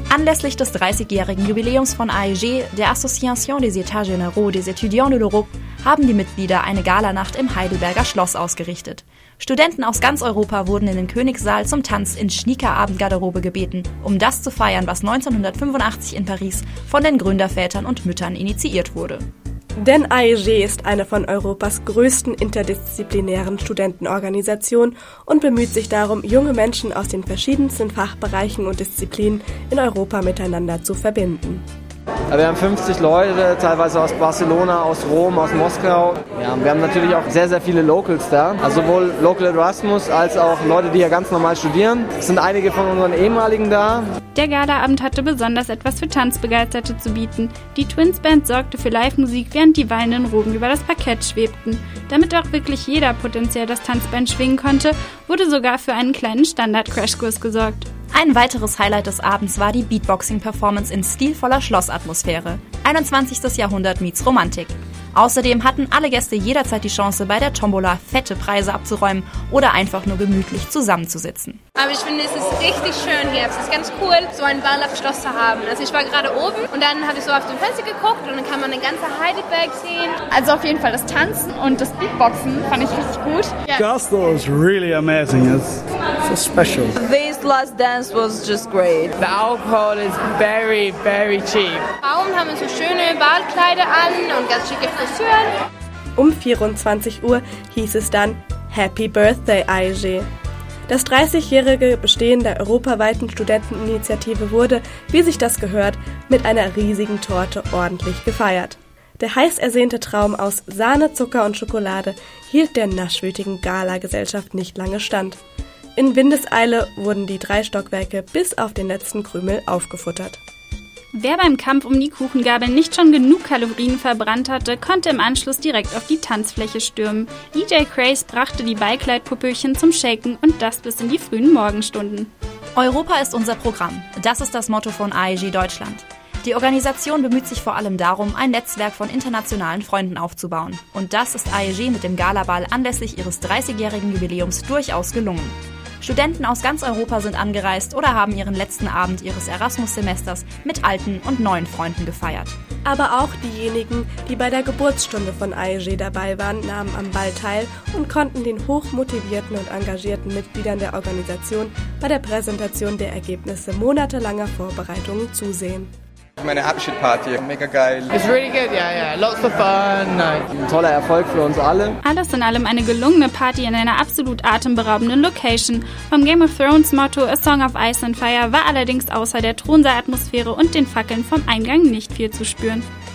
Anlässlich des 30-jährigen Jubiläums von AEG, der Association des États Généraux des Étudiants de l'Europe, haben die Mitglieder eine Galanacht im Heidelberger Schloss ausgerichtet. Studenten aus ganz Europa wurden in den Königssaal zum Tanz in Schnieker-Abendgarderobe gebeten, um das zu feiern, was 1985 in Paris von den Gründervätern und Müttern initiiert wurde. Denn AEG ist eine von Europas größten interdisziplinären Studentenorganisationen und bemüht sich darum, junge Menschen aus den verschiedensten Fachbereichen und Disziplinen in Europa miteinander zu verbinden. Wir haben 50 Leute, teilweise aus Barcelona, aus Rom, aus Moskau. Ja, wir haben natürlich auch sehr, sehr viele Locals da. Also sowohl Local Erasmus als auch Leute, die hier ganz normal studieren. Es sind einige von unseren ehemaligen da. Der Galaabend hatte besonders etwas für Tanzbegeisterte zu bieten. Die Twins Band sorgte für Live-Musik, während die wallenden Roben über das Parkett schwebten. Damit auch wirklich jeder potenziell das Tanzbein schwingen konnte, wurde sogar für einen kleinen Standard-Crashkurs gesorgt. Ein weiteres Highlight des Abends war die Beatboxing-Performance in stilvoller Schlossatmosphäre. 21. Jahrhundert meets Romantik. Außerdem hatten alle Gäste jederzeit die Chance, bei der Tombola fette Preise abzuräumen oder einfach nur gemütlich zusammenzusitzen. Aber ich finde, es ist richtig schön hier. Es ist ganz cool, so ein Ball auf Schloss zu haben. Also ich war gerade oben und dann habe ich so auf dem Fenster geguckt und dann kann man den ganzen Heidelberg sehen. Also auf jeden Fall das Tanzen und das Beatboxen fand ich richtig gut. Castle is really amazing. It's so special. This last dance was just great. The alcohol is very, very cheap. Frauen haben so schöne Ballkleider an und ganz schicke Frisuren. Um 24 Uhr hieß es dann Happy Birthday AEG. Das 30-jährige Bestehen der europaweiten Studenteninitiative wurde, wie sich das gehört, mit einer riesigen Torte ordentlich gefeiert. Der heiß ersehnte Traum aus Sahne, Zucker und Schokolade hielt der naschwütigen Gala-Gesellschaft nicht lange stand. In Windeseile wurden die 3 Stockwerke bis auf den letzten Krümel aufgefuttert. Wer beim Kampf um die Kuchengabel nicht schon genug Kalorien verbrannt hatte, konnte im Anschluss direkt auf die Tanzfläche stürmen. DJ Craze brachte die Beikleidpupöchen zum Shaken und das bis in die frühen Morgenstunden. Europa ist unser Programm. Das ist das Motto von AEG Deutschland. Die Organisation bemüht sich vor allem darum, ein Netzwerk von internationalen Freunden aufzubauen. Und das ist AEG mit dem Galaball anlässlich ihres 30-jährigen Jubiläums durchaus gelungen. Studenten aus ganz Europa sind angereist oder haben ihren letzten Abend ihres Erasmus-Semesters mit alten und neuen Freunden gefeiert. Aber auch diejenigen, die bei der Geburtsstunde von AEG dabei waren, nahmen am Ball teil und konnten den hochmotivierten und engagierten Mitgliedern der Organisation bei der Präsentation der Ergebnisse monatelanger Vorbereitungen zusehen. Meine Abschiedsparty, mega geil. It's really good, yeah. Lots of fun. Ein toller Erfolg für uns alle. Alles in allem eine gelungene Party in einer absolut atemberaubenden Location. Vom Game of Thrones Motto A Song of Ice and Fire war allerdings außer der Thronsaal-Atmosphäre und den Fackeln vom Eingang nicht viel zu spüren.